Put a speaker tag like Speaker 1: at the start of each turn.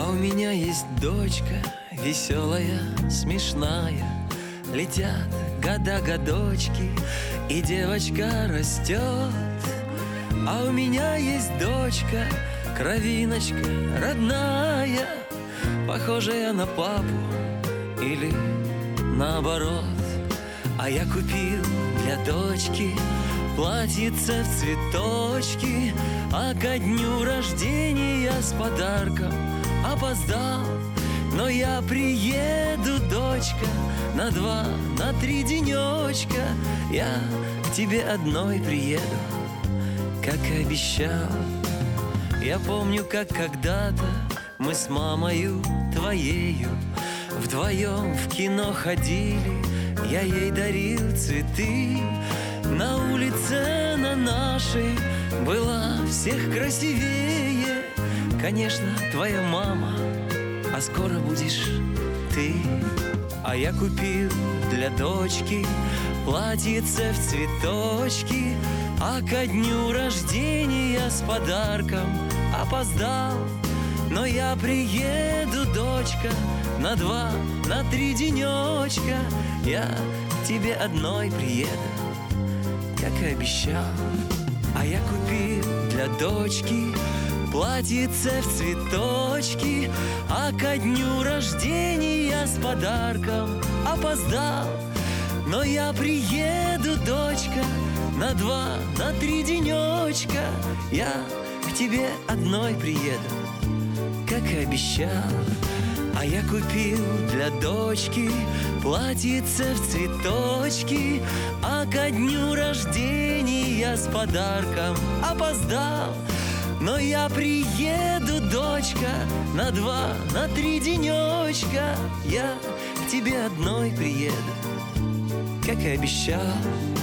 Speaker 1: А у меня есть дочка веселая, смешная. Летят года, годочки, и девочка растет. А у меня есть дочка, кровиночка родная, похожая на папу или наоборот. А я купил для дочки платьице в цветочки, а ко дню рождения с подарком опоздал. Но я приеду, дочка, на 2, на 3 денечка. Я к тебе одной приеду, как и обещал. Я помню, как когда-то мы с мамою твоею вдвоем в кино ходили. Я ей дарил цветы. На улице на нашей была всех красивее, конечно, твоя мама, а скоро будешь ты. А я купил для дочки платьице в цветочки, а ко дню рождения с подарком опоздал. Но я приеду, дочка, на 2, на 3 денечка. Я к тебе одной приеду, как и обещал. А я купил для дочки платьице в цветочки, а ко дню рождения с подарком опоздал. Но я приеду, дочка, на 2, на 3 денечка. Я к тебе одной приеду, как и обещал. А я купил для дочки платьице в цветочки, а ко дню рождения с подарком опоздал. Но я приеду, дочка, на 2, на 3 денечка. Я к тебе одной приеду, как и обещал.